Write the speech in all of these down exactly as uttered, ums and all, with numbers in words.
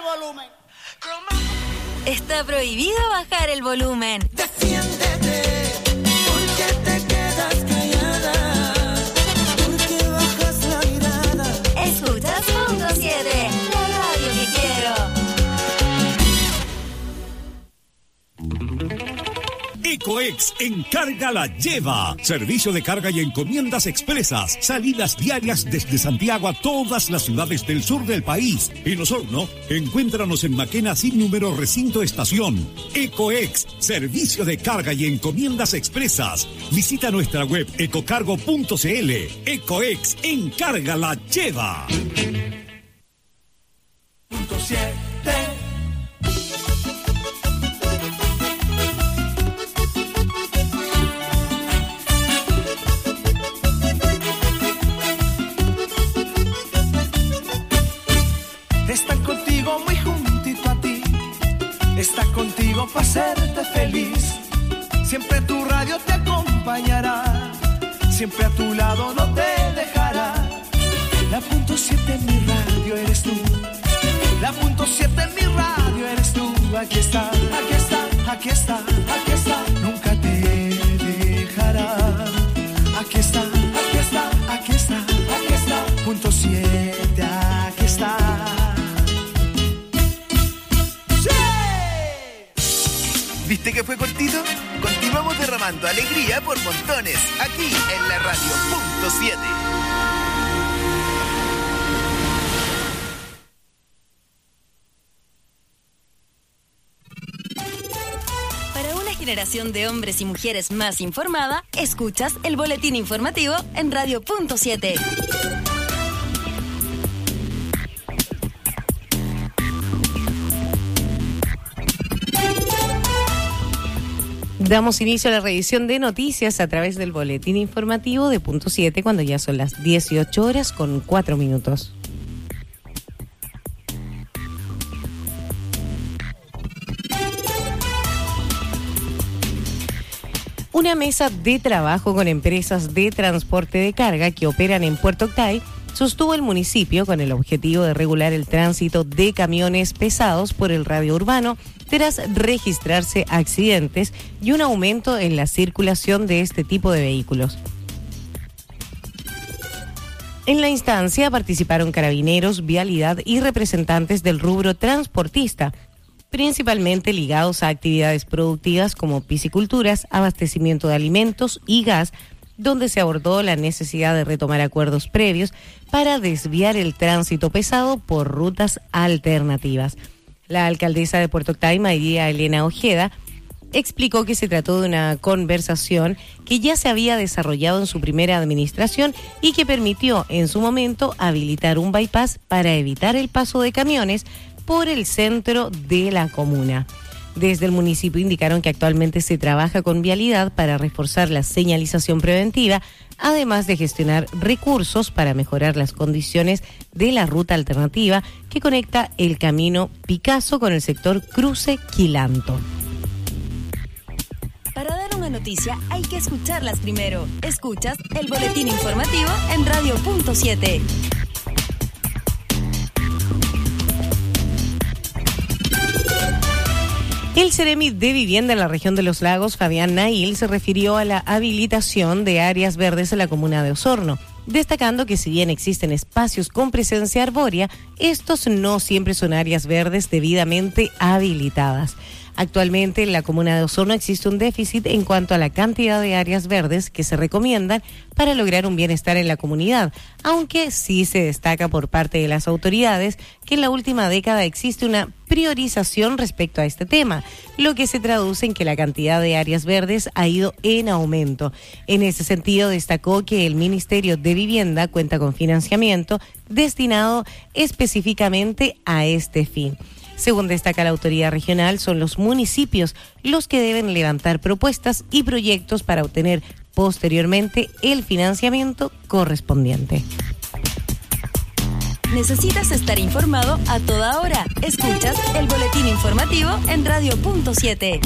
volumen. Está prohibido bajar el volumen. Defiéndete, porque te quedas callada, porque bajas la mirada. Escuchas punto siete, la radio que quiero. Ecoex Encarga la lleva. Servicio de carga y encomiendas expresas. Salidas diarias desde Santiago a todas las ciudades del sur del país. En Osorno, encuéntranos en Maquena sin número recinto estación. Ecoex, servicio de carga y encomiendas expresas. Visita nuestra web ecocargo punto cl. Ecoex Encarga la lleva. Punto siete. Están contigo muy juntito a ti, está contigo para hacerte feliz. Siempre tu radio te acompañará, siempre a tu lado no te dejará. La punto siete en mi radio eres tú, la punto siete en mi radio eres tú. Aquí está, aquí está, aquí está, aquí está, nunca te dejará. Aquí está, aquí está, aquí está, aquí está, punto siete, aquí está. ¿Viste que fue cortito? Continuamos derramando alegría por montones, aquí en la radio punto siete. Para una generación de hombres y mujeres más informada, escuchas el boletín informativo en radio punto siete. Damos inicio a la revisión de noticias a través del boletín informativo de punto siete cuando ya son las dieciocho horas con cuatro minutos. Una mesa de trabajo con empresas de transporte de carga que operan en Puerto Octay sostuvo el municipio con el objetivo de regular el tránsito de camiones pesados por el radio urbano tras registrarse accidentes y un aumento en la circulación de este tipo de vehículos. En la instancia participaron carabineros, vialidad y representantes del rubro transportista, principalmente ligados a actividades productivas como pisciculturas, abastecimiento de alimentos y gas, donde se abordó la necesidad de retomar acuerdos previos para desviar el tránsito pesado por rutas alternativas. La alcaldesa de Puerto Octay, María Elena Ojeda, explicó que se trató de una conversación que ya se había desarrollado en su primera administración y que permitió en su momento habilitar un bypass para evitar el paso de camiones por el centro de la comuna. Desde el municipio indicaron que actualmente se trabaja con vialidad para reforzar la señalización preventiva, además de gestionar recursos para mejorar las condiciones de la ruta alternativa que conecta el camino Picasso con el sector Cruce Quilanto. Para dar una noticia hay que escucharlas primero. Escuchas el boletín informativo en radio punto siete. El Ceremi de Vivienda en la región de Los Lagos, Fabián Nail, se refirió a la habilitación de áreas verdes en la comuna de Osorno, destacando que si bien existen espacios con presencia arbórea, estos no siempre son áreas verdes debidamente habilitadas. Actualmente en la comuna de Osorno existe un déficit en cuanto a la cantidad de áreas verdes que se recomiendan para lograr un bienestar en la comunidad, aunque sí se destaca por parte de las autoridades que en la última década existe una priorización respecto a este tema, lo que se traduce en que la cantidad de áreas verdes ha ido en aumento. En ese sentido, destacó que el Ministerio de Vivienda cuenta con financiamiento destinado específicamente a este fin. Según destaca la autoridad regional, son los municipios los que deben levantar propuestas y proyectos para obtener posteriormente el financiamiento correspondiente. Necesitas estar informado a toda hora. Escuchas el boletín informativo en radio punto siete.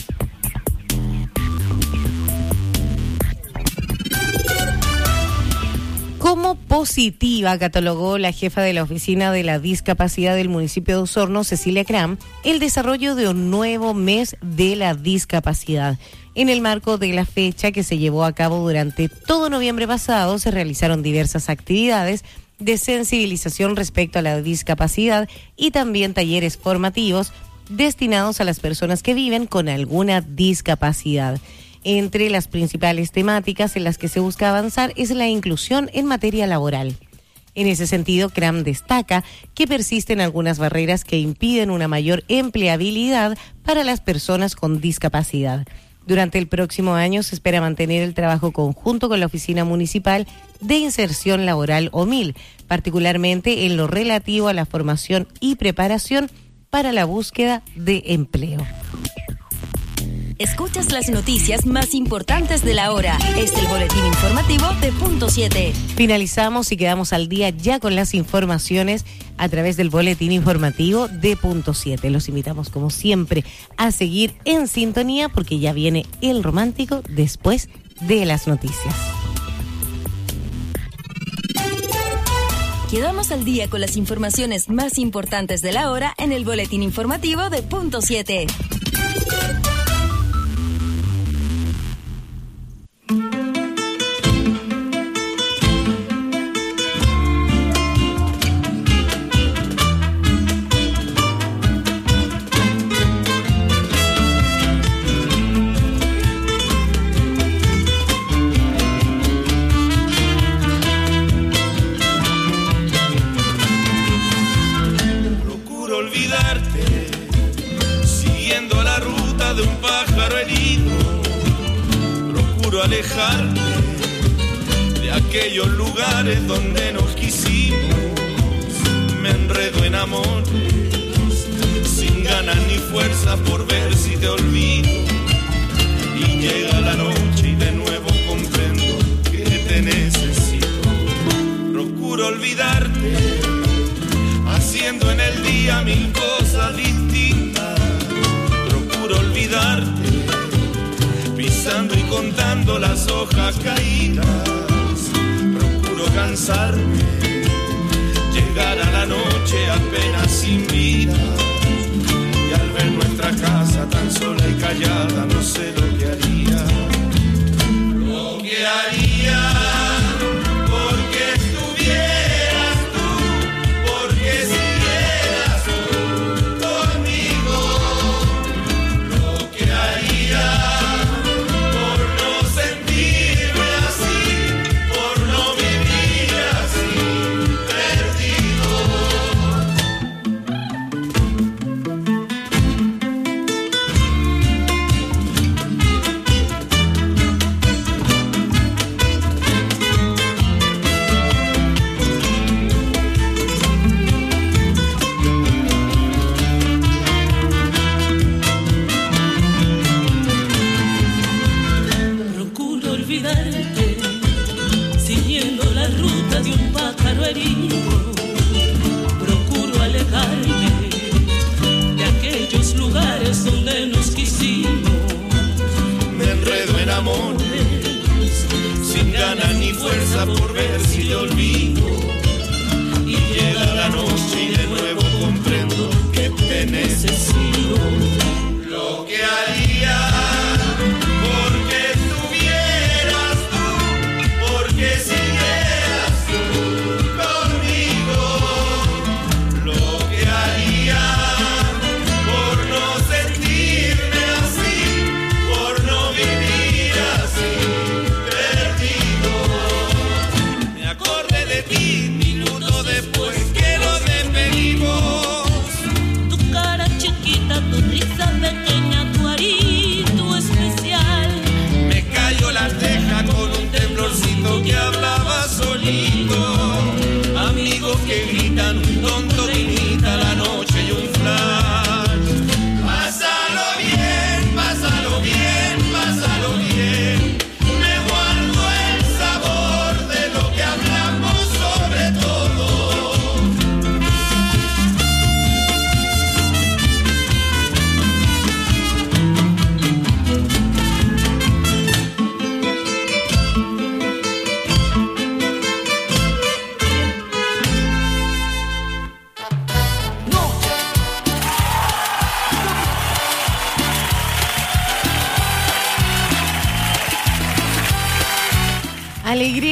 Como positiva catalogó la jefa de la Oficina de la Discapacidad del municipio de Osorno, Cecilia Cram, el desarrollo de un nuevo mes de la discapacidad. En el marco de la fecha que se llevó a cabo durante todo noviembre pasado, se realizaron diversas actividades de sensibilización respecto a la discapacidad y también talleres formativos destinados a las personas que viven con alguna discapacidad. Entre las principales temáticas en las que se busca avanzar es la inclusión en materia laboral. En ese sentido, Cram destaca que persisten algunas barreras que impiden una mayor empleabilidad para las personas con discapacidad. Durante el próximo año se espera mantener el trabajo conjunto con la Oficina Municipal de Inserción Laboral O M I L, particularmente en lo relativo a la formación y preparación para la búsqueda de empleo. Escuchas las noticias más importantes de la hora. Es el boletín informativo de Punto siete. Finalizamos y quedamos al día ya con las informaciones a través del boletín informativo de Punto siete. Los invitamos como siempre a seguir en sintonía porque ya viene el romántico después de las noticias. Quedamos al día con las informaciones más importantes de la hora en el boletín informativo de Punto siete. Alejarme de aquellos lugares donde nos quisimos, me enredo en amores sin ganas ni fuerza por ver si te olvido, y llega la noche y de nuevo comprendo que te necesito. Procuro olvidarte haciendo en el día mil cosas distintas, procuro olvidarte pisando y contando las hojas caídas, procuro cansarme, llegar a la noche apenas sin vida, y al ver nuestra casa tan sola y callada no sé lo que haría, lo que haría porque estuvieras tú, porque siguieras tú conmigo, lo que haría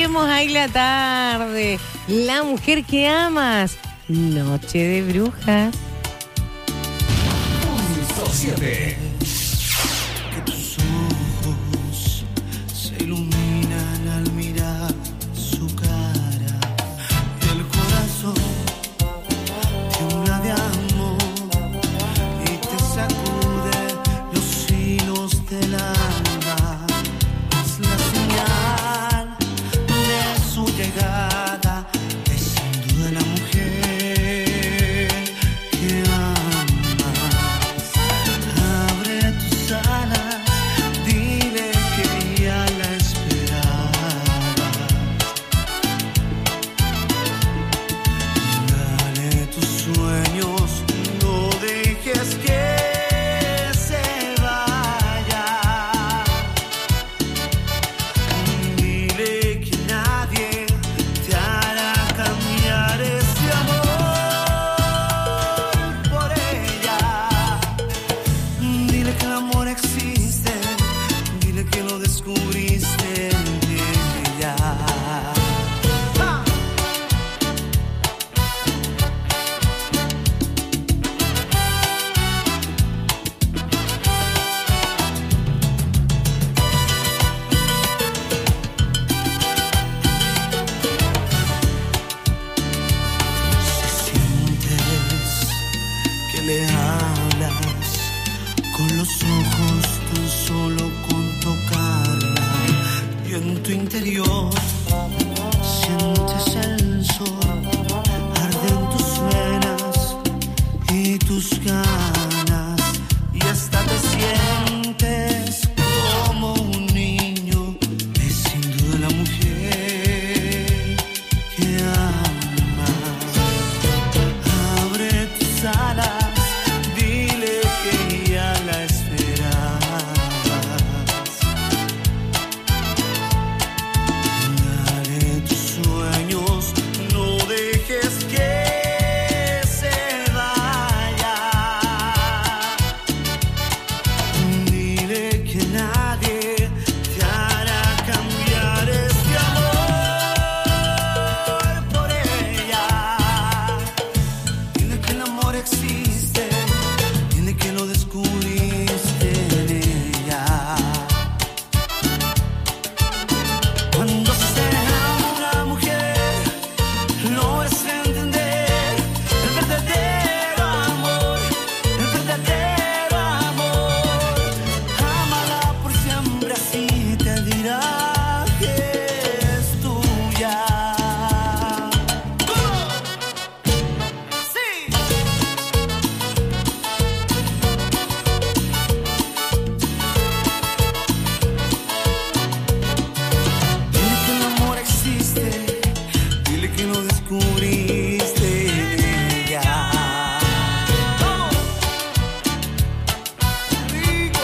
escuchemos ahí la tarde. La mujer que amas. Noche de brujas. Punto siete. Que tus ojos se iluminan al mirar su cara y el corazón tiembla de amor y te sacude los hilos del alma. Es la señal de su llegada, es sin duda la mujer que amas. Abre tus alas, dile que ya la esperabas. Dale tus sueños, no dejes que se vaya. Dile que nadie te hará cambiar ese amor por ella. Dile que el amor existe, dile que lo descubriste en ella. ¡Ah! Si sientes que le hablas con los ojos tan solo con tocarla y en tu interior sientes el sol, arden tus venas y tus ganas y hasta te sientes como un niño. Es sin duda la mujer que amas. Abre tus alas, dile que ya la esperabas. Dale tus sueños, no dejes que se vaya. Dile que nadie te hará cambiar este amor por ella. Dile que el amor existe, dile que lo descubriste en ella. Cuando se ama una mujer, logras entender el verdadero amor, el verdadero amor. Ámala por siempre, así te dirá que es tuya. Sí. Dile que el amor existe, dile que lo descubriste en ella. ¡Vamos! Rico.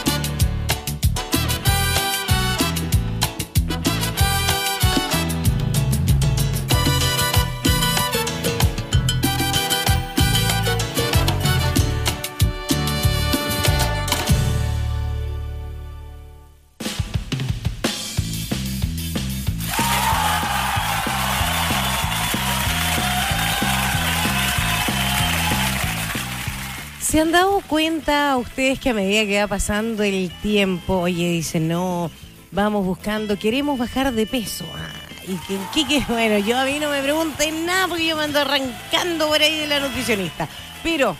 ¿Se han dado cuenta ustedes que a medida que va pasando el tiempo, oye, dicen, no, vamos buscando, queremos bajar de peso? Ah, y que, que, que, bueno, yo a mí no me pregunten nada porque yo me ando arrancando por ahí de la nutricionista. Pero,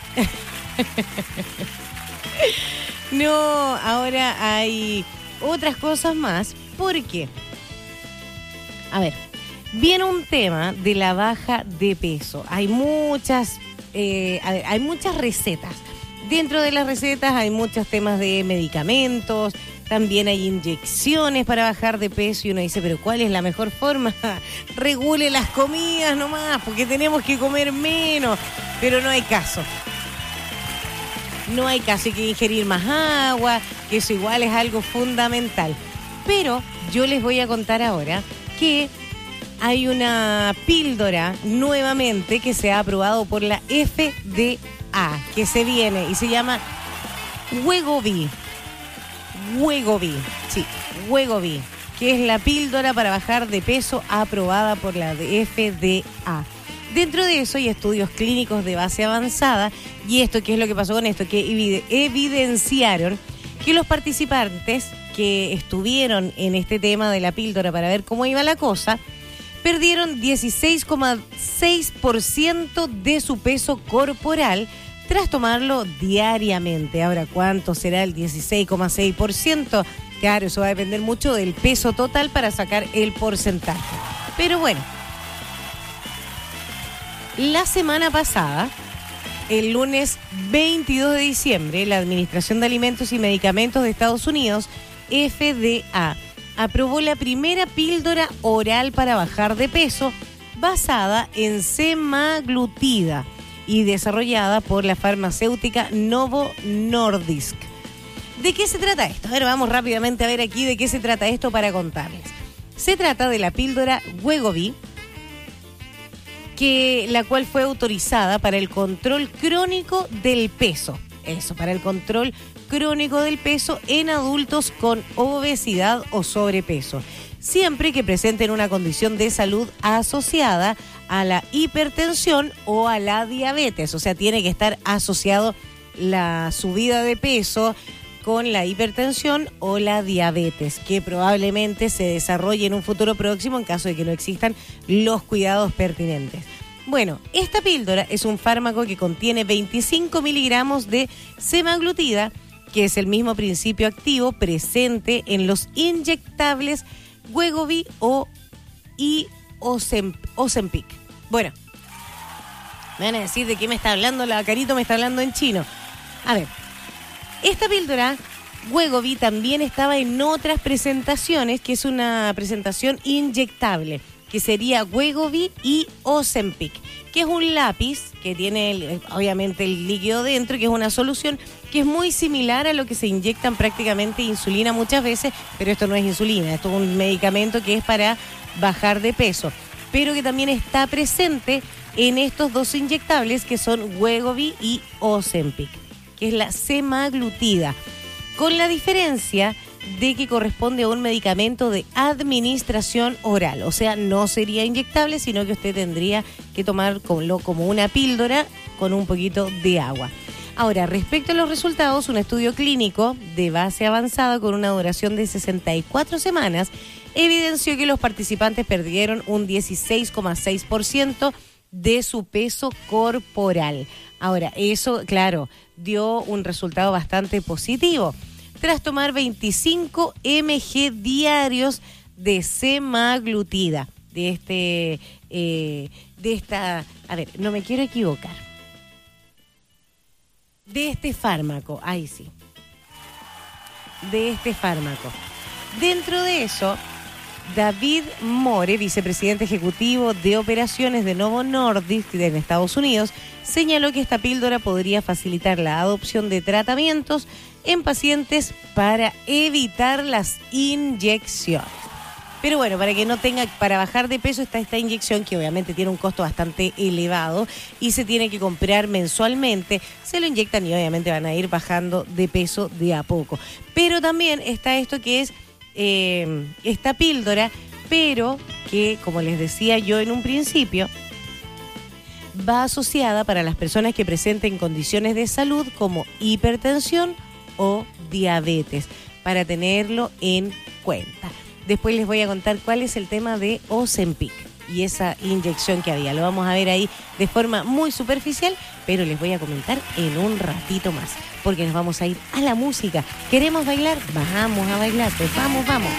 no, ahora hay otras cosas más. ¿Por qué? A ver, viene un tema de la baja de peso. Hay muchas... Eh, a ver, hay muchas recetas. Dentro de las recetas hay muchos temas de medicamentos, también hay inyecciones para bajar de peso y uno dice, pero ¿cuál es la mejor forma? Regule las comidas nomás, porque tenemos que comer menos, pero no hay caso. No hay caso, hay que ingerir más agua, que eso igual es algo fundamental. Pero yo les voy a contar ahora que hay una píldora nuevamente que se ha aprobado por la F D A, que se viene y se llama Wegovy. Wegovy, sí, Wegovy, que es la píldora para bajar de peso aprobada por la F D A. Dentro de eso hay estudios clínicos de base avanzada, y esto, ¿qué es lo que pasó con esto? Que evidenciaron que los participantes que estuvieron en este tema de la píldora para ver cómo iba la cosa, perdieron dieciséis coma seis por ciento de su peso corporal tras tomarlo diariamente. Ahora, ¿cuánto será el dieciséis coma seis por ciento? Claro, eso va a depender mucho del peso total para sacar el porcentaje. Pero bueno, la semana pasada, el lunes veintidós de diciembre, la Administración de Alimentos y Medicamentos de Estados Unidos, F D A, aprobó la primera píldora oral para bajar de peso basada en semaglutida y desarrollada por la farmacéutica Novo Nordisk. ¿De qué se trata esto? A ver, vamos rápidamente a ver aquí de qué se trata esto para contarles. Se trata de la píldora Wegovy, que la cual fue autorizada para el control crónico del peso. Eso, para el control crónico del peso en adultos con obesidad o sobrepeso, siempre que presenten una condición de salud asociada a la hipertensión o a la diabetes. O sea, tiene que estar asociado la subida de peso con la hipertensión o la diabetes, que probablemente se desarrolle en un futuro próximo en caso de que no existan los cuidados pertinentes. Bueno, esta píldora es un fármaco que contiene veinticinco miligramos de semaglutida, que es el mismo principio activo presente en los inyectables Wegovy o y Ozempic. Bueno, me van a decir de qué me está hablando, la Carito me está hablando en chino. A ver, esta píldora Wegovy también estaba en otras presentaciones, que es una presentación inyectable, que sería Wegovy y Ozempic, que es un lápiz que tiene el, obviamente el líquido dentro, que es una solución que es muy similar a lo que se inyectan prácticamente insulina muchas veces, pero esto no es insulina, esto es un medicamento que es para bajar de peso, pero que también está presente en estos dos inyectables que son Wegovy y Ozempic, que es la semaglutida, con la diferencia de que corresponde a un medicamento de administración oral, o sea, no sería inyectable, sino que usted tendría que tomarlo como una píldora con un poquito de agua. Ahora, respecto a los resultados, un estudio clínico de base avanzada con una duración de sesenta y cuatro semanas evidenció que los participantes perdieron un dieciséis coma seis por ciento de su peso corporal. Ahora, eso, claro, dio un resultado bastante positivo. Tras tomar veinticinco miligramos diarios de semaglutida, de este, eh, de esta, a ver, no me quiero equivocar, de este fármaco, ahí sí, de este fármaco. Dentro de eso, David More, vicepresidente ejecutivo de operaciones de Novo Nordisk en Estados Unidos, señaló que esta píldora podría facilitar la adopción de tratamientos en pacientes para evitar las inyecciones. Pero bueno, para que no tenga, para bajar de peso está esta inyección que obviamente tiene un costo bastante elevado y se tiene que comprar mensualmente. Se lo inyectan y obviamente van a ir bajando de peso de a poco. Pero también está esto que es eh, esta píldora, pero que, como les decía yo en un principio, va asociada para las personas que presenten condiciones de salud como hipertensión o diabetes, para tenerlo en cuenta. Después les voy a contar cuál es el tema de Ozempic y esa inyección que había. Lo vamos a ver ahí de forma muy superficial, pero les voy a comentar en un ratito más, porque nos vamos a ir a la música. ¿Queremos bailar? Vamos a bailar, pues vamos, vamos.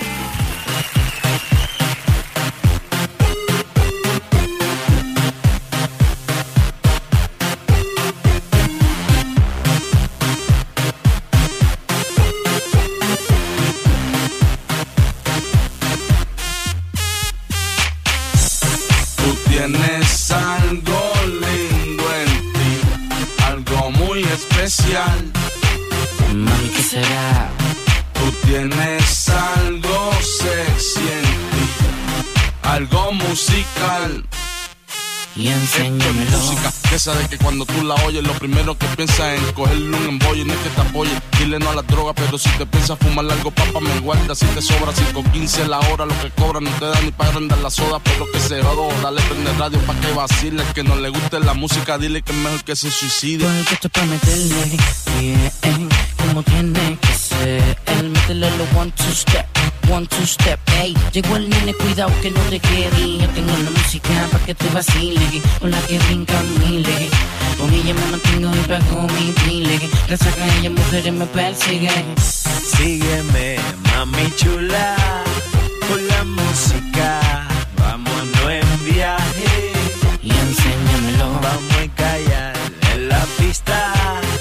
Tienes algo lindo en ti, algo muy especial. Mami, ¿qué será? Tú tienes algo sexy en ti, algo musical. y enséñamelo. Música, esa de que cuando tú la oyes, lo primero que piensas es en cogerle un embolle. No es que te apoye, dile no a la droga, pero si te piensas fumar algo, papá, me guarda. Si te sobra cinco quince la hora, lo que cobra no te da ni para agrandar la soda, pero que se jodo. Dale, prende radio pa' que vacile. Que no le guste la música, dile que es mejor que se suicide. Porque esto es pa' meterle, yeah, como tiene que ser. El métele lo one, two step, one, two step, ey. Llegó el nene, cuidado que no te quede. Yo tengo la música pa' que te vacile, con la que brincan miles. Con ella me mantengo y pago mi pile. Gracias a ella mujeres me persiguen. Sígueme, mami chula, con la música. Vámonos en viaje y enséñamelo. Vamos a callar en la pista,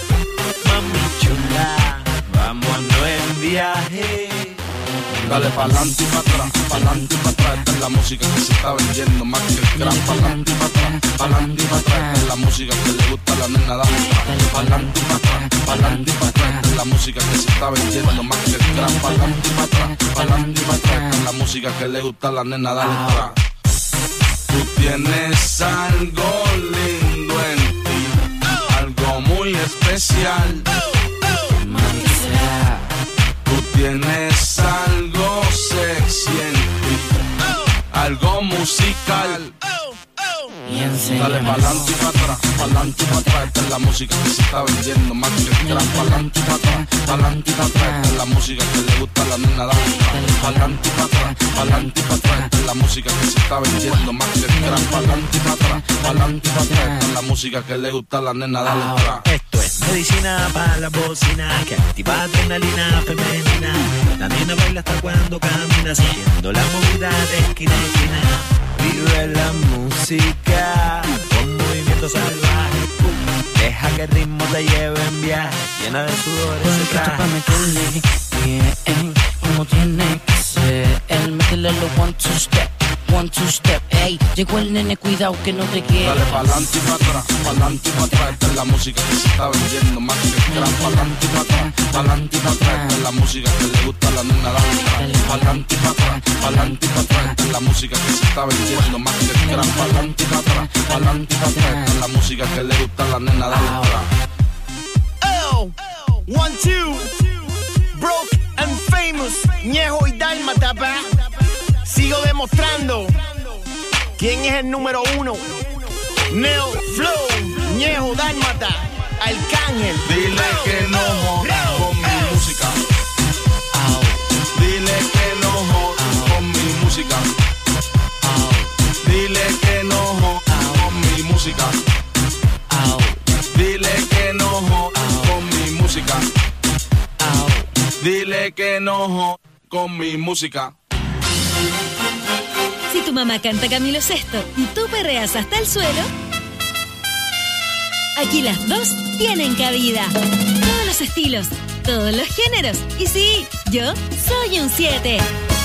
mami chula. Vámonos en viaje. Dale pa'lante y pa' atrás, pa'lante y pa' atrás. Esta es la música que se está vendiendo más que el gran. Pa'lante y pa' atrás, pa'lante y pa' atrás. Esta es la música que le gusta a la nena, dale atrás. Pa'lante y pa' atrás, pa'lante y pa' atrás. Esta es la música que se está vendiendo más que el gran. Pa'lante y pa' atrás, pa'lante y pa' atrás. Esta es la música que le gusta a la nena, dale atrás. Tú tienes algo lindo en ti, algo muy especial. Mami, ¿qué será? Tú tienes algo sexy en ti, algo musical. Y enséñamelo. Dale pa'lante y pa' atrás, pa'lante y pa' atrás. Esta es la música que se está vendiendo más que el gran. Pa'lante y pa' atrás, pa'lante y pa' atrás. Esta es la música que le gusta a la nena, dale atrás. Pa'lante y pa' atrás, pa'lante y pa' atrás. Esta es la música que se está vendiendo más que el gran. Pa'lante y pa' atrás, pa'lante y pa' atrás. Esta es la música que le gusta a la nena, dale atrás. Esto es medicina para la bocina, que activa adrenalina femenina. La nena baila hasta cuando camina, siguiendo la movida de esquina a esquina. Vive la música con movimiento salvaje. Deja que el ritmo te lleve en viaje, llena de sudor ese Porque esto es pa' traje. meterle, yeah, como tiene que ser. El métele lo one, two step, one, two step, ey. Llegó el nene, cuidado que no te quede. Dale pa'lante y pa' atrás, pa'lante y pa' atrás. Esta es la música que se está vendiendo más que el gran. Pa'lante y pa' atrás, pa'lante y pa' atrás. Esta es la música que le gusta a la nena, dale atrás. Pa'lante y pa' atrás, pa'lante y pa' atrás. Esta es la música que se está vendiendo más que el gran. Pa'lante y pa' atrás, pa'lante y pa' atrás. Esta es la música que le gusta a la nena, dale atrás. Oh, one, two, broke and famous, Ñejo y Dálmata, pa. Sigo demostrando quién es el número uno. Neo Flow, Ñejo, Dálmata, Arcángel. Dile que no jodas con mi música. Dile que no jodas con mi música. Dile que no jodas con mi música. Dile que no jodas con mi música. Dile que no jodas con mi música. Si tu mamá canta Camilo Sesto y tú perreas hasta el suelo, aquí las dos tienen cabida. Todos los estilos, todos los géneros. Y sí, yo soy un siete.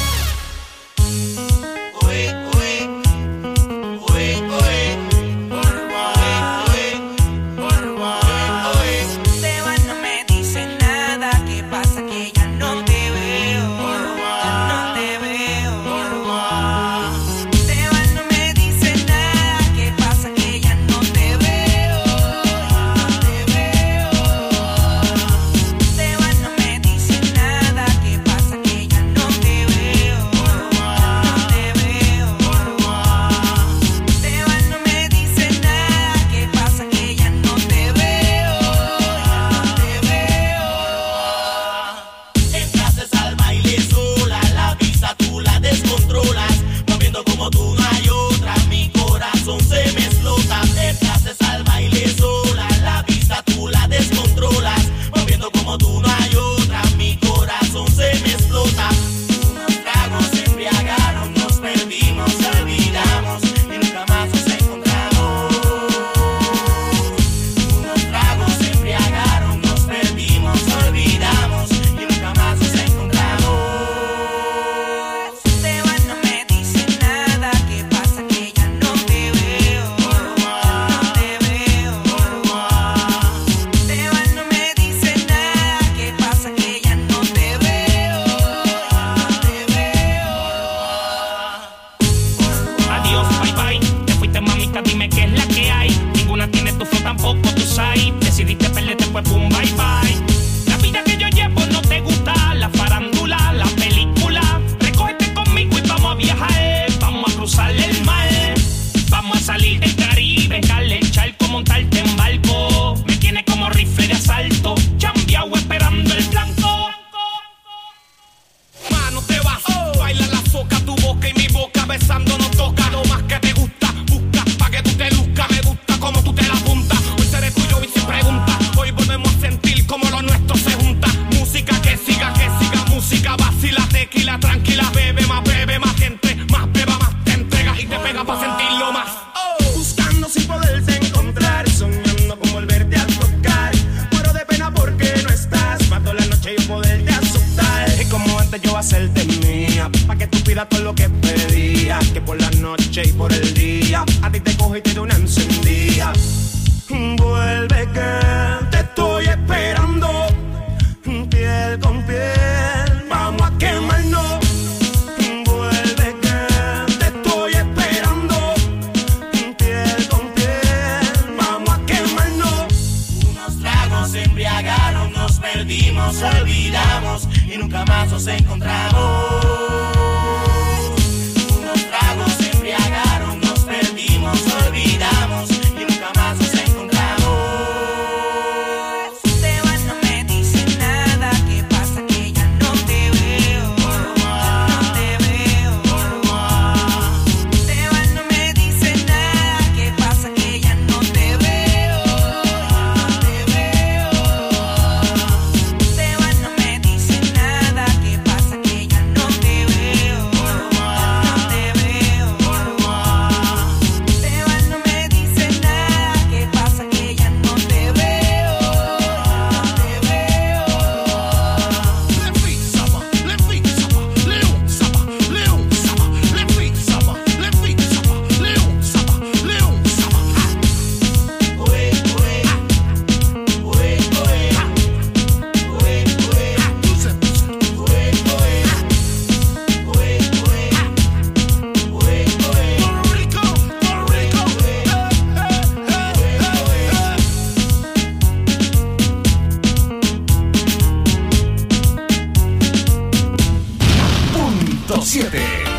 Esteban no me dice nada, ¿qué pasa? Que ya no te veo, ya no te veo. Esteban no me dice nada, ¿qué pasa? Que ya no te veo, ya no te veo. Esteban no me dice nada, ¿qué pasa? Que ya no te veo. hacerte mía, pa' que tú pidas todo lo que pedías, que por la noche y por el día a ti te cojo y te doy una encendida. Vuelve que te estoy esperando, piel con piel, vamos a quemarnos. Vuelve que te estoy esperando, piel con piel, vamos a quemarnos. Unos tragos se embriagaron, nos perdimos, olvidamos y nunca más nos encontramos. Unos tragos se embriagaron, nos perdimos, olvidamos y nunca más nos encontramos. Te vas, no me dices nada, ¿qué pasa? Que ya no te veo, ya no te veo. Te vas, no me dices nada, ¿qué pasa? Que ya no te veo, ya no te veo. Te vas, no me dices nada, ¿qué pasa? Que ya no te veo, ya no te veo. Te vas, no me dices nada, ¿qué pasa? Que ya no te veo, ya no te veo. Lefi Saba, Lefi Saba, Leon Saba, Leon Saba, Lefi Saba, Lefi Saba, Leon Saba, Leon Saba. Oe, oe, oe, oe, oe, oe, Dulce, dulce. oe, oe, oe, oe, oe, oe. Puerto Rico, Puerto Rico. Punto siete.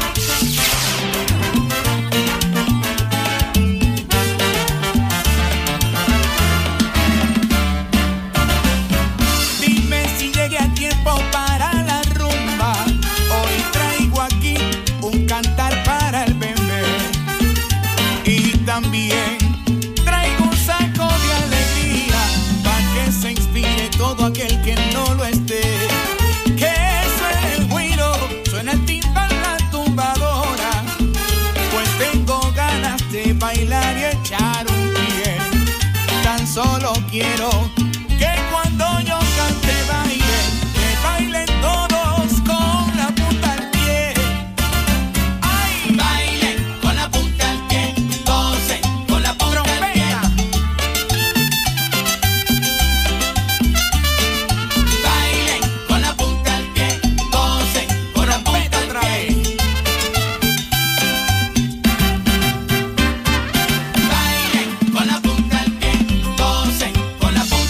Dime si llegué a tiempo para la rumba. Hoy traigo aquí un cantar para el bebé. Y también traigo un saco de alegría para que se inspire todo aquel que no lo esté. Que suene el güiro, suena el timbal, la tumbadora. Pues tengo ganas de bailar y echar un pie. Tan solo quiero que cuando yo cante baile, que bailen todos con la punta al pie. ¡Ay! Bailen con la punta al pie, gocen con la punta al pie. ¡Trompeta! Bailen con la punta al pie, gocen con la punta al Otra pie. vez. Bailen con la punta al pie, gocen con la punta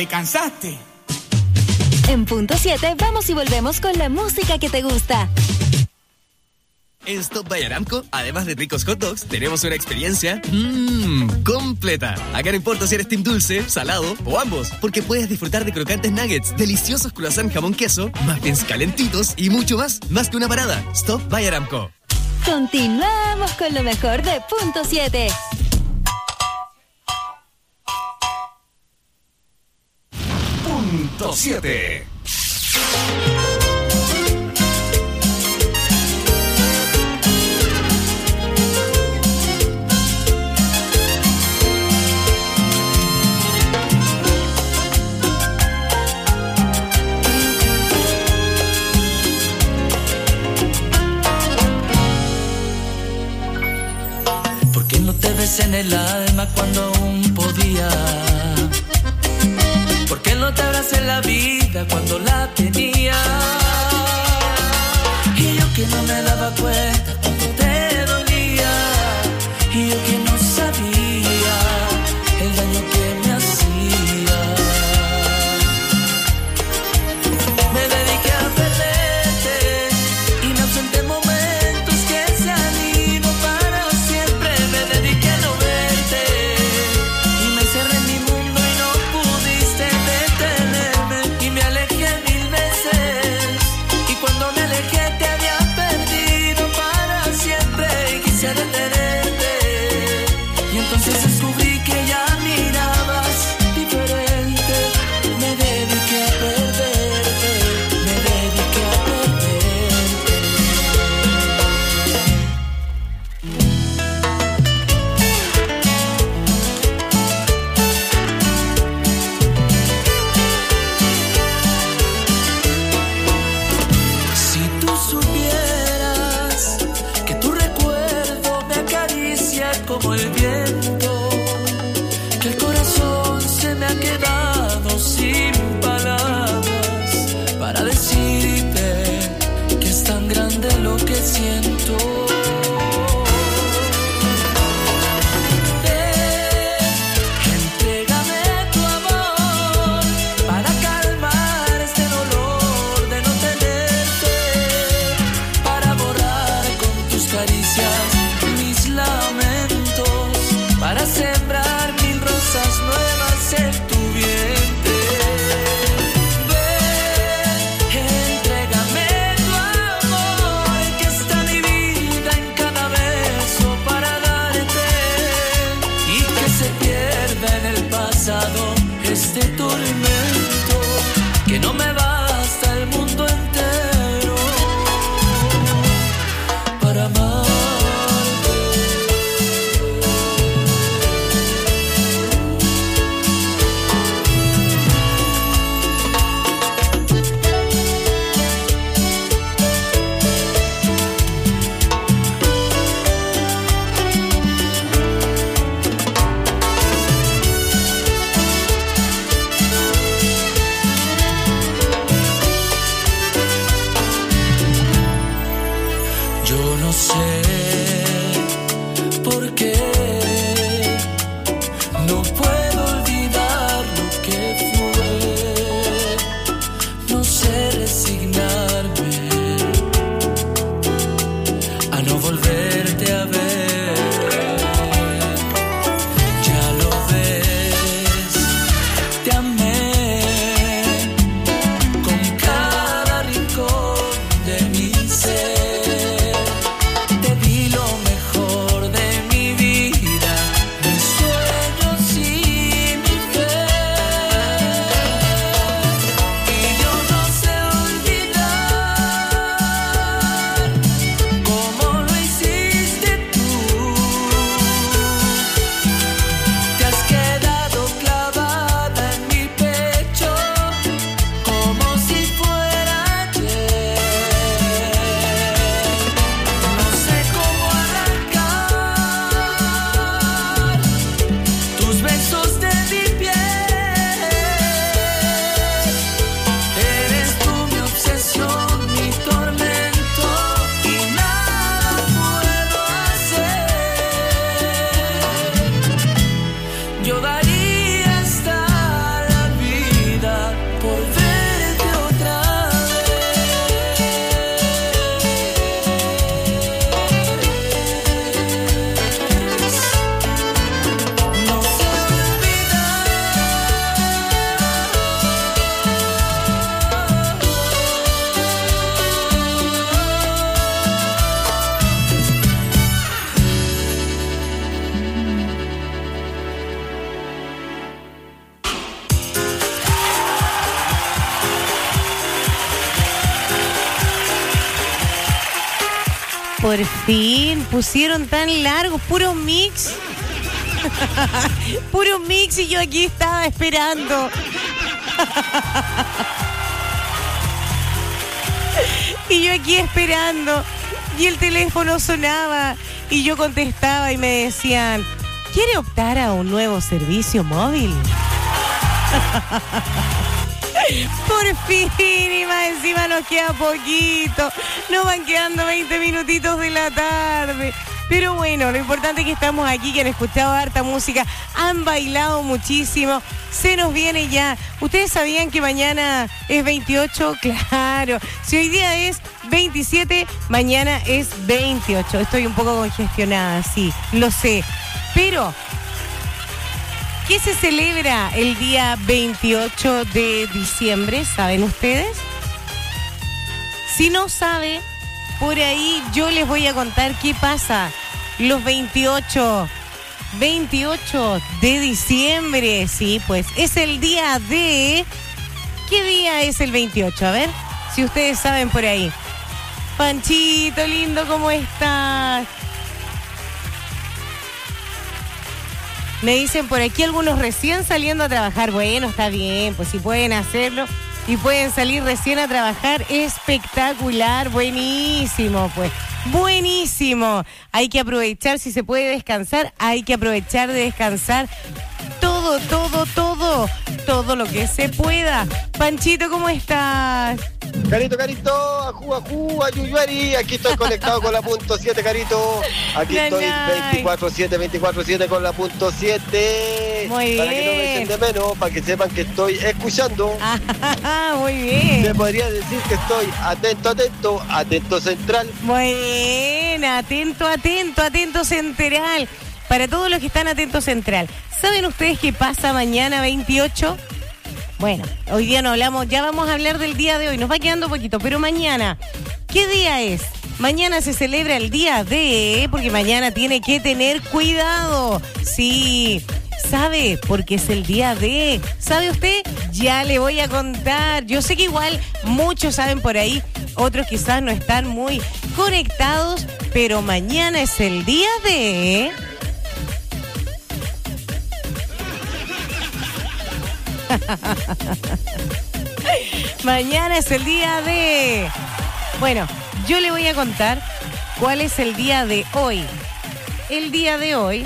cansaste. En punto siete vamos y volvemos con la música que te gusta. En Stop by Aramco, además de ricos hot dogs, tenemos una experiencia mmm, completa. Acá no importa si eres team dulce, salado o ambos, porque puedes disfrutar de crocantes nuggets, deliciosos croissant jamón queso, muffins calentitos y mucho más. Más que una parada. Stop by Aramco. Continuamos con lo mejor de punto siete. Punto siete. ¿Por qué no te ves en el alma cuando aún podía? ¿Por qué no te abracé la vida cuando la tenía? Y yo que no me daba cuenta cuando te dolía, y yo que no sabía el daño que me hacía. Me dediqué a perderte y me ausenté momentos que se han ido para siempre. Me dediqué a no verte y me encerré en mi mundo y no pudiste detenerme. Y me alejé mil veces y cuando me alejé te había perdido para siempre. Y quise detenerte y entonces descubrí que ya mirabas diferente. Me dediqué a perderte, me dediqué a perderte. Si tú supieras que tu recuerdo me acaricia como el viento, que el corazón se me ha quedado sin palabras para decirte que es tan grande lo que siento. Ven, entrégame tu amor para calmar este dolor de no tenerte, para borrar con tus caricias mis lamentos, para sembrar mil rosas nuevas en tu vientre. Ven, entrégame tu amor, que está mi vida en cada beso para darte, y que se pierda en el pasado este tormento, que no me basta el mundo entero para amarte. Yo no sé por qué no puedo olvidar lo que fue. No sé resignarme a no volverte a ver. Ya lo ves, te amé con cada rincón de mi ser. Te di Por fin, pusieron tan largos, puro mix. Puro mix y yo aquí estaba esperando. Y yo aquí esperando. Y el teléfono sonaba y yo contestaba y me decían, ¿quiere optar a un nuevo servicio móvil? Por fin, y más encima nos queda poquito. Nos van quedando veinte minutitos de la tarde. Pero bueno, lo importante es que estamos aquí, que han escuchado harta música, han bailado muchísimo. Se nos viene ya. ¿Ustedes sabían que mañana es veintiocho? Claro. Si hoy día es veintisiete, mañana es veintiocho. Estoy un poco congestionada, sí, lo sé. Pero ¿qué se celebra el día veintiocho de diciembre? ¿Saben ustedes? Si no sabe, por ahí yo les voy a contar qué pasa los veintiocho, veintiocho de diciembre. Sí, pues es el día de... ¿Qué día es el veintiocho? A ver, si ustedes saben por ahí. Panchito, lindo, ¿cómo estás? Me dicen por aquí algunos recién saliendo a trabajar. Bueno, está bien, pues si pueden hacerlo y pueden salir recién a trabajar, espectacular, buenísimo, pues, buenísimo. Hay que aprovechar, si se puede descansar, hay que aprovechar de descansar todo, todo, todo, todo lo que se pueda. Panchito, ¿cómo estás? Carito, Carito, ajú, ajú, ayuyuari, aquí estoy conectado con la punto siete, Carito. Aquí Nanay. estoy veinticuatro siete, veinticuatro siete con la punto siete. Muy para bien. que no me echen de menos, para que sepan que estoy escuchando. Ah, muy bien. Se podría decir que estoy atento, atento, atento central. Muy bien, atento, atento, atento central. Para todos los que están atentos central. ¿Saben ustedes qué pasa mañana veintiocho? Bueno, hoy día no hablamos, ya vamos a hablar del día de hoy, nos va quedando poquito, pero mañana, ¿qué día es? Mañana se celebra el día de, porque mañana tiene que tener cuidado. Sí, ¿sabe? Porque es el día de, ¿sabe usted? Ya le voy a contar. Yo sé que igual muchos saben por ahí, otros quizás no están muy conectados, pero mañana es el día de... Mañana es el día de... Bueno, yo le voy a contar cuál es el día de hoy. El día de hoy...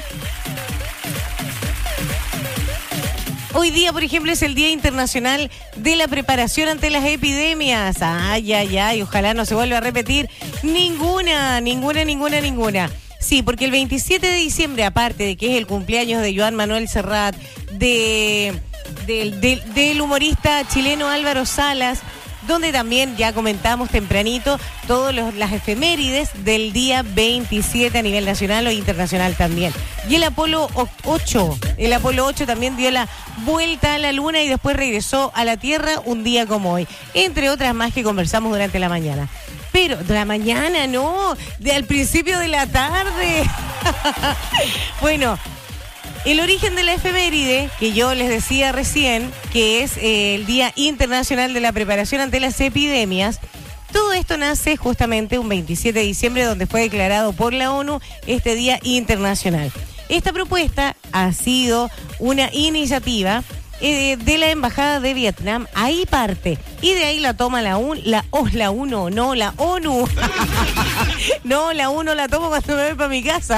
Hoy día, por ejemplo, es el Día Internacional de la Preparación ante las Epidemias. Ay, ay, ay, ojalá no se vuelva a repetir ninguna, ninguna, ninguna, ninguna. Sí, porque el veintisiete de diciembre, aparte de que es el cumpleaños de Joan Manuel Serrat, de... Del, del, del humorista chileno Álvaro Salas, donde también ya comentamos tempranito todas las efemérides del día veintisiete a nivel nacional o internacional también. Y el Apolo ocho, el Apolo ocho también dio la vuelta a la luna y después regresó a la Tierra un día como hoy, entre otras más que conversamos durante la mañana. Pero de la mañana no, de al principio de la tarde. Bueno, el origen de la efeméride, que yo les decía recién, que es eh, el Día Internacional de la Preparación ante las Epidemias, todo esto nace justamente un veintisiete de diciembre, donde fue declarado por la ONU este Día Internacional. Esta propuesta ha sido una iniciativa eh, de la Embajada de Vietnam, ahí parte, y de ahí la toma la UN, la, oh, la UNO, no, la ONU. No, la UNO la tomo cuando me voy para mi casa.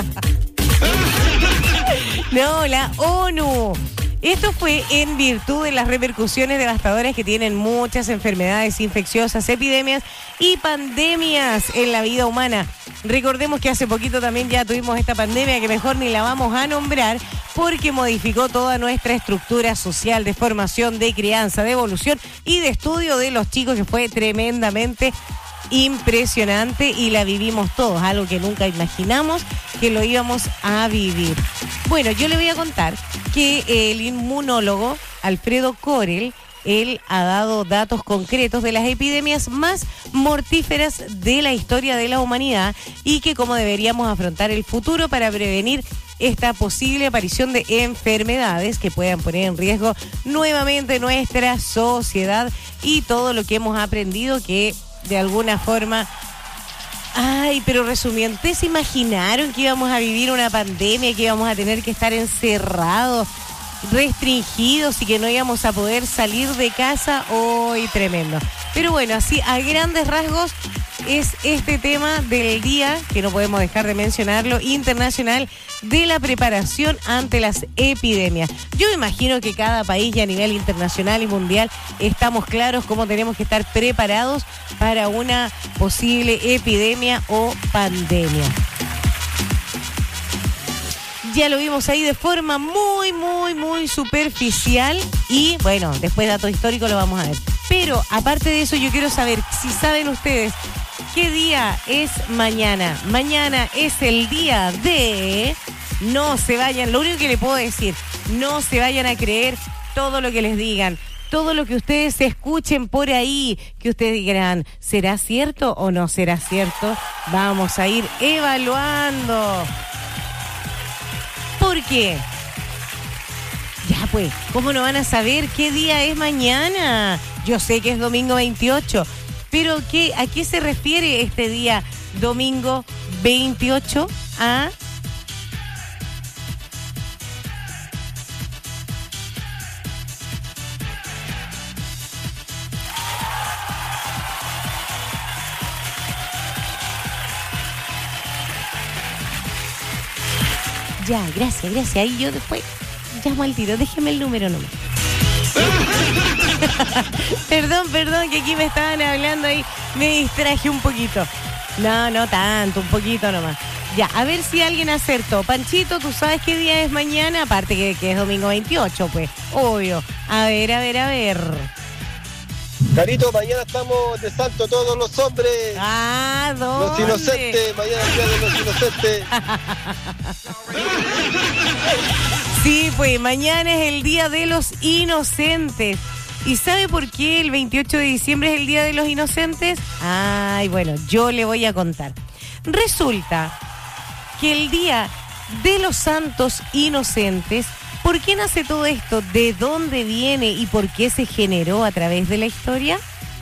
No, la ONU. Esto fue en virtud de las repercusiones devastadoras que tienen muchas enfermedades infecciosas, epidemias y pandemias en la vida humana. Recordemos que hace poquito también ya tuvimos esta pandemia que mejor ni la vamos a nombrar porque modificó toda nuestra estructura social de formación, de crianza, de evolución y de estudio de los chicos, que fue tremendamente impresionante y la vivimos todos, algo que nunca imaginamos que lo íbamos a vivir. Bueno, yo le voy a contar que el inmunólogo Alfredo Corel, él ha dado datos concretos de las epidemias más mortíferas de la historia de la humanidad y que cómo deberíamos afrontar el futuro para prevenir esta posible aparición de enfermedades que puedan poner en riesgo nuevamente nuestra sociedad y todo lo que hemos aprendido que de alguna forma Ay, pero resumiendo, ¿ustedes se imaginaron que íbamos a vivir una pandemia, que íbamos a tener que estar encerrados, restringidos y que no íbamos a poder salir de casa? ¡Uy, tremendo! Pero bueno, así a grandes rasgos es este tema del día, que no podemos dejar de mencionarlo, internacional, de la preparación ante las epidemias. Yo me imagino que cada país y a nivel internacional y mundial estamos claros cómo tenemos que estar preparados para una posible epidemia o pandemia. Ya lo vimos ahí de forma muy, muy, muy superficial y bueno, después de datos históricos lo vamos a ver. Pero aparte de eso, yo quiero saber si saben ustedes qué día es mañana. Mañana es el día de... No se vayan, lo único que le puedo decir, no se vayan a creer todo lo que les digan, todo lo que ustedes escuchen por ahí, que ustedes digan, ¿será cierto o no será cierto? Vamos a ir evaluando. ¿Por qué? Ya pues, ¿cómo no van a saber qué día es mañana? Yo sé que es domingo veintiocho, pero ¿qué, ¿a qué se refiere este día domingo veintiocho? ¿Ah? Ya, gracias, gracias. Ahí yo después llamo al tiro. Déjeme el número nomás. Perdón, perdón, que aquí me estaban hablando ahí. Me distraje un poquito. No, no tanto, un poquito nomás. Ya, a ver si alguien acertó. Panchito, ¿tú sabes qué día es mañana? Aparte que, que es domingo veintiocho, pues. Obvio. A ver, a ver, a ver. Carito, mañana estamos de santo todos los hombres. Ah, ¿dónde? Los inocentes, mañana es día de los inocentes. Sí, pues mañana es el día de los inocentes. ¿Y sabe por qué el veintiocho de diciembre es el día de los inocentes? Ay, bueno, yo le voy a contar. Resulta que el día de los santos inocentes, ¿por qué nace todo esto? ¿De dónde viene y por qué se generó a través de la historia?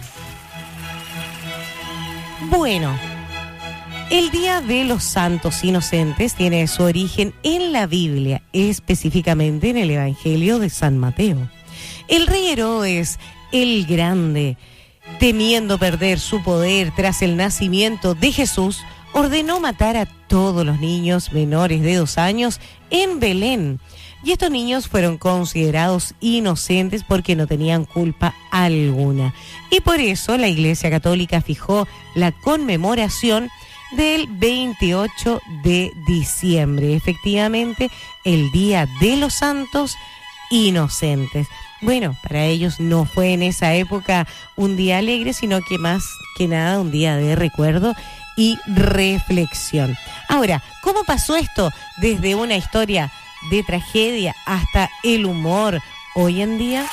Bueno, el Día de los Santos Inocentes tiene su origen en la Biblia, específicamente en el Evangelio de San Mateo. El rey Herodes el Grande, temiendo perder su poder tras el nacimiento de Jesús, ordenó matar a todos los niños menores de dos años en Belén. Y estos niños fueron considerados inocentes porque no tenían culpa alguna. Y por eso la Iglesia Católica fijó la conmemoración del veintiocho de diciembre. Efectivamente, el Día de los Santos Inocentes. Bueno, para ellos no fue en esa época un día alegre, sino que más que nada un día de recuerdo y reflexión. Ahora, ¿cómo pasó esto desde una historia de tragedia hasta el humor hoy en día?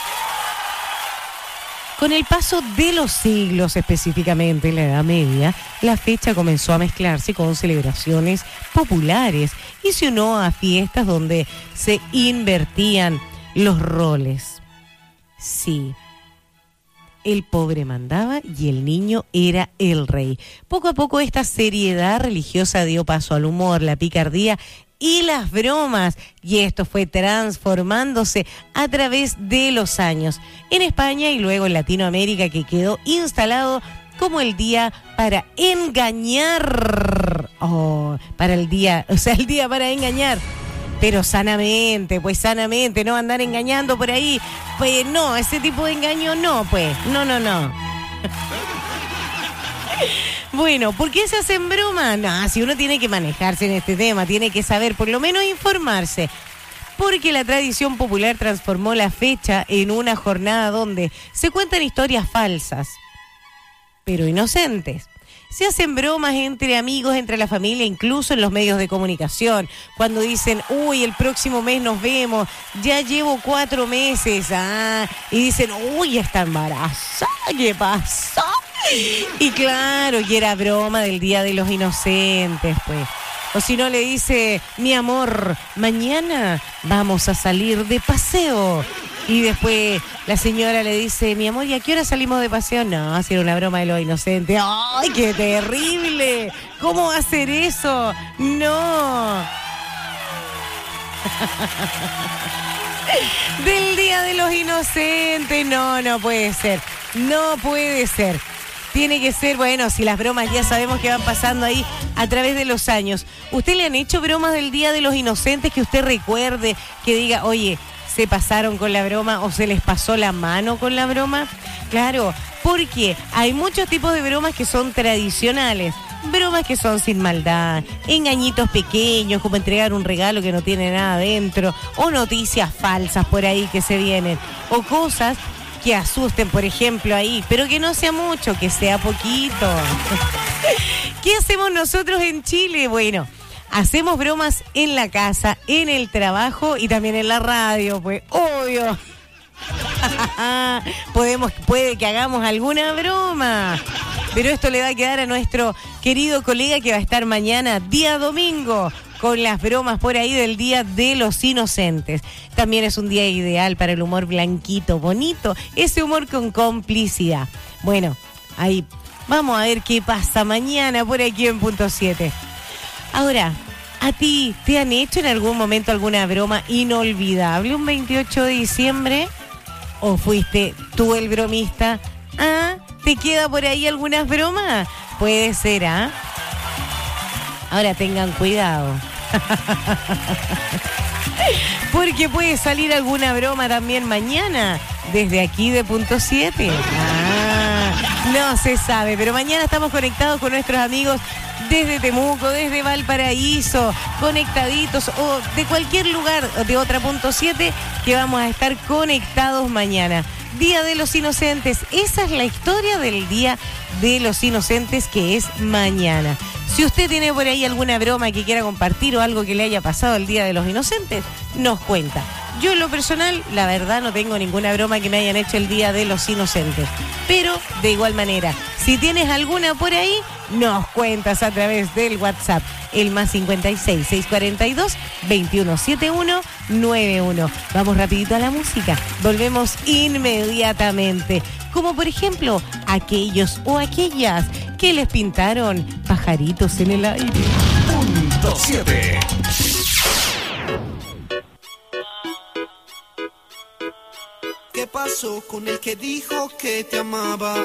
Con el paso de los siglos, específicamente en la Edad Media, la fecha comenzó a mezclarse con celebraciones populares y se unió a fiestas donde se invertían los roles. Sí, el pobre mandaba y el niño era el rey. Poco a poco esta seriedad religiosa dio paso al humor, la picardía y las bromas, y esto fue transformándose a través de los años en España y luego en Latinoamérica, que quedó instalado como el día para engañar, oh, para el día, o sea, el día para engañar, pero sanamente, pues sanamente, no andar engañando por ahí, pues no, ese tipo de engaño no, pues, no, no, no. Bueno, ¿por qué se hacen bromas? No, si uno tiene que manejarse en este tema, tiene que saber, por lo menos informarse. Porque la tradición popular transformó la fecha en una jornada donde se cuentan historias falsas, pero inocentes. Se hacen bromas entre amigos, entre la familia, incluso en los medios de comunicación. Cuando dicen, uy, el próximo mes nos vemos, ya llevo cuatro meses, ah, y dicen, uy, está embarazada, ¿qué pasó? Y claro, y era broma del Día de los Inocentes, pues. O si no le dice, mi amor, mañana vamos a salir de paseo. Y después la señora le dice, mi amor, ¿y a qué hora salimos de paseo? No, si era una broma de los inocentes. ¡Ay, qué terrible! ¿Cómo va a hacer eso? No. Del Día de los Inocentes. No, no puede ser. No puede ser. Tiene que ser, bueno, si las bromas ya sabemos que van pasando ahí a través de los años. ¿Usted le han hecho bromas del Día de los Inocentes que usted recuerde, que diga, oye, se pasaron con la broma o se les pasó la mano con la broma? Claro, porque hay muchos tipos de bromas que son tradicionales. Bromas que son sin maldad, engañitos pequeños, como entregar un regalo que no tiene nada dentro, o noticias falsas por ahí que se vienen, o cosas que asusten, por ejemplo, ahí, pero que no sea mucho, que sea poquito. ¿Qué hacemos nosotros en Chile? Bueno, hacemos bromas en la casa, en el trabajo y también en la radio, pues, obvio. Podemos, puede que hagamos alguna broma, pero esto le va a quedar a nuestro querido colega que va a estar mañana, día domingo, con las bromas por ahí del Día de los Inocentes. También es un día ideal para el humor blanquito, bonito, ese humor con complicidad. Bueno, ahí vamos a ver qué pasa mañana por aquí en Punto siete. Ahora, ¿a ti te han hecho en algún momento alguna broma inolvidable un veintiocho de diciembre? ¿O fuiste tú el bromista? ¿Ah? ¿Te queda por ahí algunas bromas? Puede ser, ¿ah? Ahora tengan cuidado. Porque puede salir alguna broma también mañana, desde aquí de Punto siete. Ah, no se sabe, pero mañana estamos conectados con nuestros amigos desde Temuco, desde Valparaíso, conectaditos, o de cualquier lugar de otra Punto siete, que vamos a estar conectados mañana. Día de los Inocentes, esa es la historia del Día de los Inocentes, que es mañana. Si usted tiene por ahí alguna broma que quiera compartir o algo que le haya pasado el Día de los Inocentes, nos cuenta. Yo en lo personal, la verdad, no tengo ninguna broma que me hayan hecho el Día de los Inocentes. Pero, de igual manera, si tienes alguna por ahí, nos cuentas a través del WhatsApp. El más cincuenta y seis, seiscientos cuarenta y dos, veintiuno setenta y uno noventa y uno. Vamos rapidito a la música. Volvemos inmediatamente. Como por ejemplo, aquellos o aquellas que les pintaron pajaritos en el aire. Punto siete. ¿Qué pasó con el que dijo que te amaba?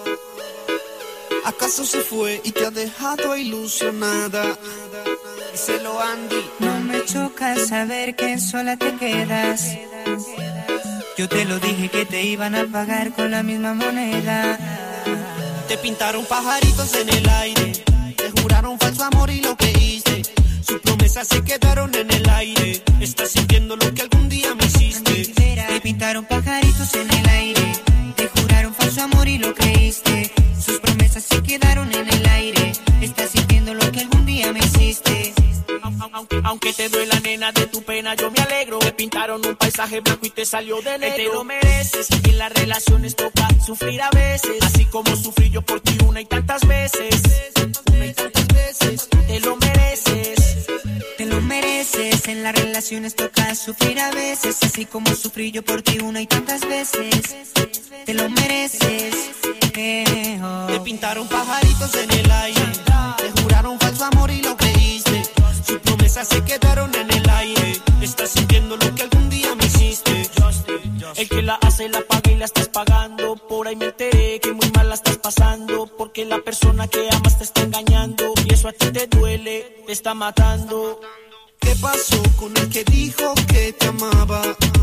¿Acaso se fue y te ha dejado ilusionada? Díselo, Andy. No me choca saber que sola te quedas. Yo te lo dije que te iban a pagar con la misma moneda. Te pintaron pajaritos en el aire, te juraron falso amor y lo creíste. Sus promesas se quedaron en el aire. Estás sintiendo lo que algún día me hiciste. Te pintaron pajaritos en el aire, te juraron falso amor y lo creíste. Sus promesas se quedaron en el aire. Estás sintiendo lo que algún día me hiciste. Aunque, aunque te duela, nena, de tu pena yo me alegro. Te pintaron un paisaje blanco y te salió de negro. Te lo mereces, y en las relaciones toca sufrir a veces, así como sufrí yo por ti una y tantas veces. Una y tantas veces. Te lo mereces. Te lo mereces, en las relaciones toca sufrir a veces, así como sufrí yo por ti una y tantas veces. Te lo mereces. Eh, oh. Te pintaron pajaritos en el aire, te juraron falso amor y lo creíste. Sus promesas se quedaron en el aire. Estás sintiendo lo que algún día me hiciste. El que la hace la paga y la estás pagando. Por ahí me enteré que muy mal la estás pasando, porque la persona que amas te está engañando y eso a ti te duele, te está matando. ¿Qué pasó con el que dijo que te amaba?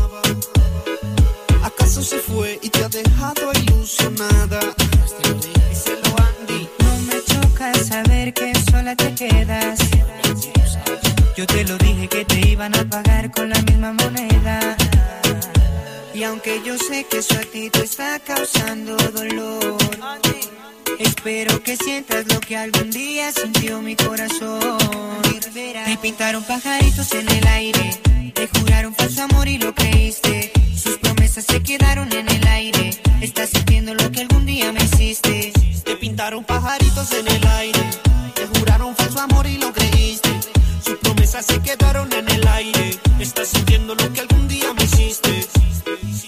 ¿Acaso se fue y te ha dejado ilusionada? Díselo, Andy. No me choca saber que sola te quedas. Yo te lo dije que te iban a pagar con la misma moneda. Y aunque yo sé que eso a ti te está causando dolor, espero que sientas lo que algún día sintió mi corazón. Te pintaron pajaritos en el aire, te juraron falso amor y lo creíste. Sus promesas se quedaron en el aire. Estás sintiendo lo que algún día me hiciste. Te pintaron pajaritos en el aire, te juraron falso amor y lo creíste. Sus promesas se quedaron en el aire. Estás sintiendo lo que algún día me hiciste.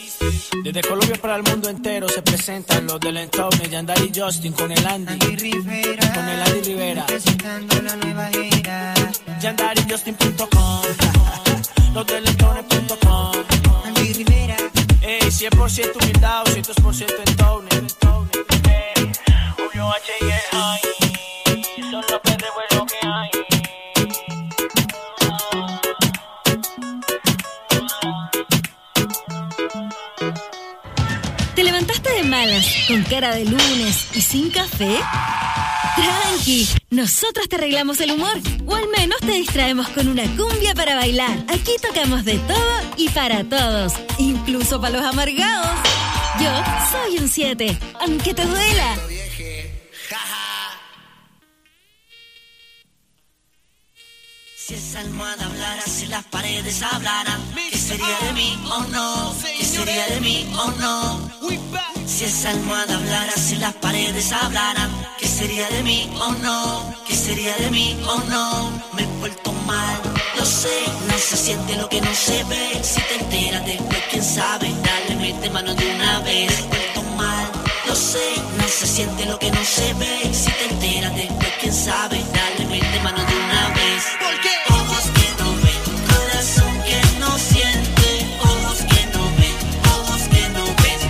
el mundo entero se presentan los del entorno, Yandari y Justin con el Andy, Andy Rivera, con el Andy Rivera, presentando la nueva era. Yandari Justin punto com, los del entorno punto com, Andy Rivera, ey, cien por ciento humildad, doscientos por ciento entorno, ey, Julio H y el High, son los que debo lo que hay. ¿Te levantaste de malas, con cara de lunes y sin café? Tranqui, nosotros te arreglamos el humor, o al menos te distraemos con una cumbia para bailar. Aquí tocamos de todo y para todos, incluso para los amargados. Yo soy un siete, aunque te duela. Si esa almohada hablara, si las paredes hablaran, ¿qué sería de mí o no? ¿Qué sería de mí o no? Si esa almohada hablara, si las paredes hablaran, ¿qué sería de mí o no? ¿Qué sería de mí o no? Me he vuelto mal, lo sé, no se siente lo que no se ve. Si te enteras después, quién sabe, dale, mete mano de una vez. Me he vuelto mal, lo sé, no se siente lo que no se ve. Si te enteras después, quién sabe, dale, mete mano de una vez. ¿Por qué? Ojos que no ven, corazón que no siente. Ojos que no ven, ojos que no ven.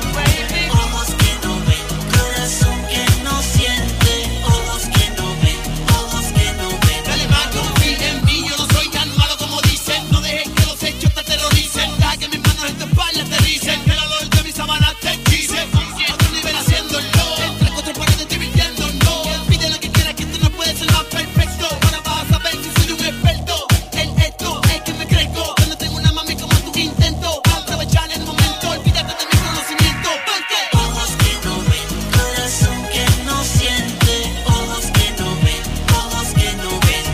Ojos que no ven, corazón que no siente. Ojos que no ven, ojos que no ven. Dale más, confía en mí, yo no soy tan malo como dicen. No dejes que los hechos te aterroricen. Deja que mis manos en tu espalda te dicen. El olor de mis sábanas te hechice. Otro nivel haciéndolo. Entre cuatro paredes divirtiendo, no. Pide lo que quieras, que tú no puedes ser más perfecto. Ahora vas a ver si soy un experto. En esto es que me crezco. Cuando tengo una mami como tú intento aprovechar el momento. Olvídate de mi conocimiento. Porque Ojos que no ven, corazón que no siente. Ojos que no ven, ojos que no ven.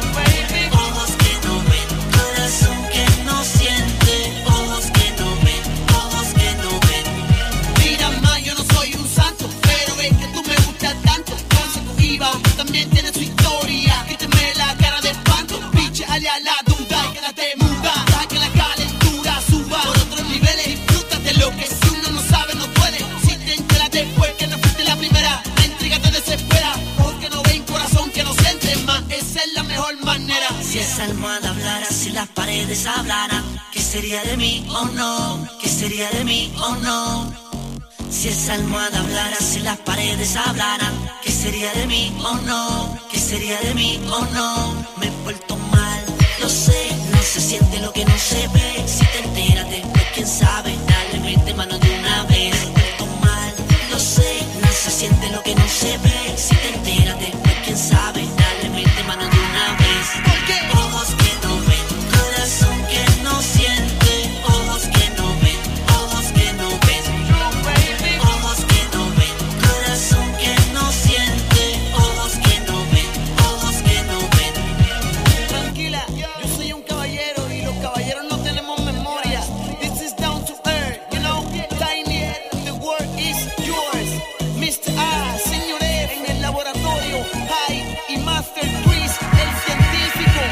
Ojos que no ven, corazón que no siente. Ojos que no ven, ojos que no ven. mira más, yo no soy un santo, pero es que tú me gustas tanto. Consecutiva, también tienes su historia. Quíteme la cara de espanto, pinche alia la duda y quédate muda. Deja que la calentura suba por otros niveles. Disfruta de lo que si uno no sabe no duele. Si te enteras después que no fuiste la primera, la intriga te desespera. Ojos que no ven, corazón que no siente más. Esa es la mejor manera. Si esa almohada hablara, si las paredes hablaran, ¿qué sería de mí o no? ¿Qué sería de mí o no? Si esa almohada hablara, si las paredes hablaran, ¿qué sería de mí o no? ¿Qué sería de mí o no? Me he vuelto mal, lo sé, no se siente lo que no se ve. Si te enteras después, quién sabe, dale, mete mano de una vez. Me he vuelto mal, lo sé, no se siente lo que no se ve. Si te enteras después, quién sabe, dale, mete mano de una vez. Porque ojos que no ven, corazón que no siente. Ojos que no ven, ojos que no ven. Ojos que no ven, corazón que no siente. Ojos que no ven, ojos que no ven. Tranquila, yo soy un caballero y los caballeros no tenemos memoria. This is down to earth, you know. Tiny, the world is yours. mister A, señores, en el laboratorio. High y Master Chris, el científico.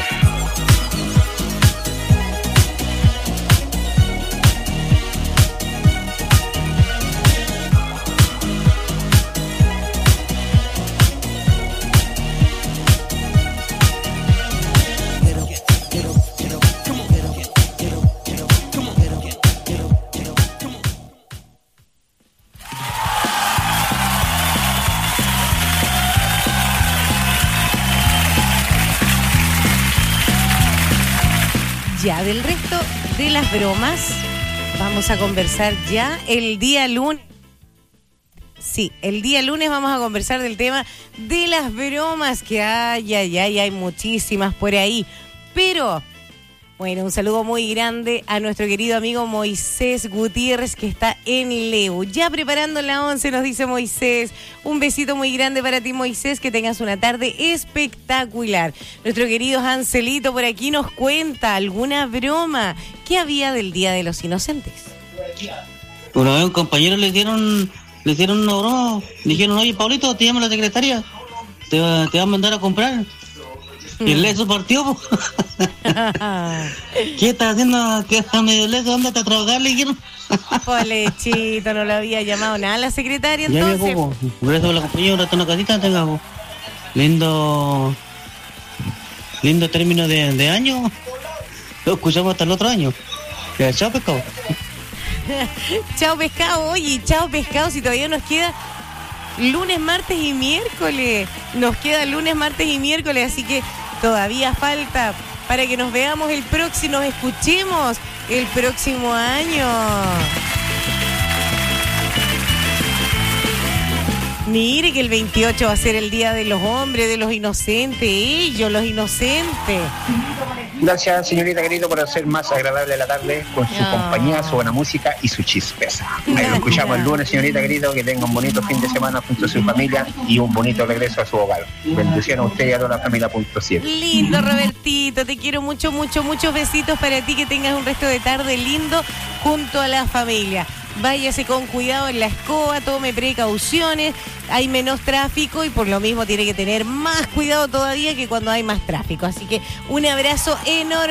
Ya, del resto de las bromas, vamos a conversar ya el día lunes. Sí, el día lunes vamos a conversar del tema de las bromas que hay, ay, ay, hay muchísimas por ahí. Pero, bueno, un saludo muy grande a nuestro querido amigo Moisés Gutiérrez, que está en Leu. Ya preparando la once, nos dice Moisés. Un besito muy grande para ti, Moisés, que tengas una tarde espectacular. Nuestro querido Ancelito por aquí nos cuenta alguna broma que había del Día de los Inocentes. Una vez un compañero le dieron, le hicieron una broma. Dijeron, oye, Paulito, te llama la secretaria, te, va- te va a mandar a comprar. Y el Lexo partió, po. ¿Qué estás haciendo? ¿Qué está medio lejos? ¿Dónde está a trabajar? Le dijeron. Polechito, no lo había llamado nada la secretaria Ya me entonces. pongo. Gracias por la compañía, ahora está en una casita, tenga, po. Lindo. Lindo término de, de año. Lo escuchamos hasta el otro año. Ya, chao, pescado. Chao pescado, oye, chao pescado, si todavía nos queda lunes, martes y miércoles. Nos queda lunes, martes y miércoles, así que todavía falta para que nos veamos el próximo, nos escuchemos el próximo año. Mire que el veintiocho va a ser el Día de los Hombres, de los Inocentes, ellos, los inocentes. Gracias, señorita querido, por hacer más agradable la tarde con su No. compañía, su buena música y su chispeza. Ahí lo escuchamos el lunes, señorita querido, que tenga un bonito fin de semana junto a su familia y un bonito regreso a su hogar. Bendiciones a usted y a toda la familia punto siete. Lindo, Robertito, te quiero mucho, mucho, muchos besitos para ti, que tengas un resto de tarde lindo junto a la familia. Váyase con cuidado en la escoba, tome precauciones, hay menos tráfico y por lo mismo tiene que tener más cuidado todavía que cuando hay más tráfico. Así que un abrazo enorme.